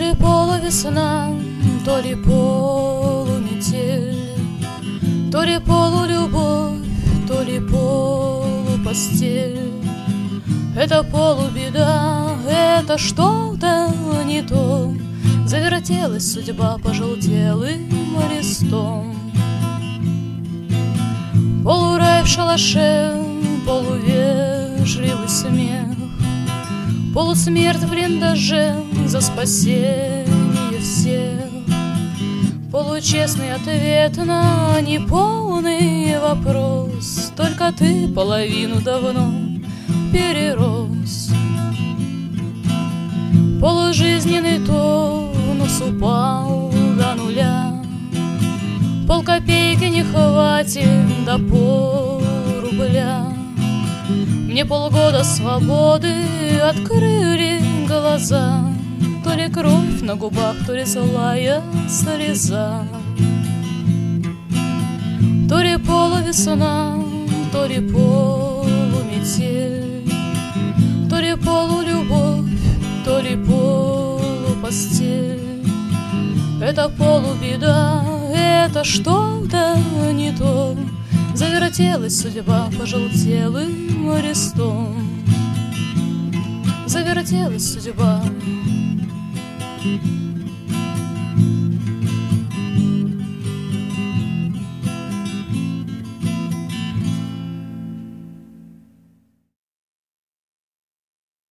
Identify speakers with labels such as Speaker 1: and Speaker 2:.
Speaker 1: ли полувесна, то ли полуметель, то ли полулюбовь, то ли полупостель. Это полубеда, это что-то не то. Завертелась судьба пожелтелым листом. Полурай в шалаше, полувежливый смех, полусмерть в блиндаже за спасение всех. Получестный ответ на неполный вопрос. Только ты половину давно перерос. Полужизненный тонус упал до нуля. Полкопейки не хватит до полрубля. Мне полгода свободы открыли глаза. То ли кровь на губах, то ли злая слеза. То ли полувесна, то ли полуметель, то ли полулюбовь, то ли полупостель. Это полубеда, это что-то не то. Завертелась судьба пожелтелым листом. Завертелась судьба.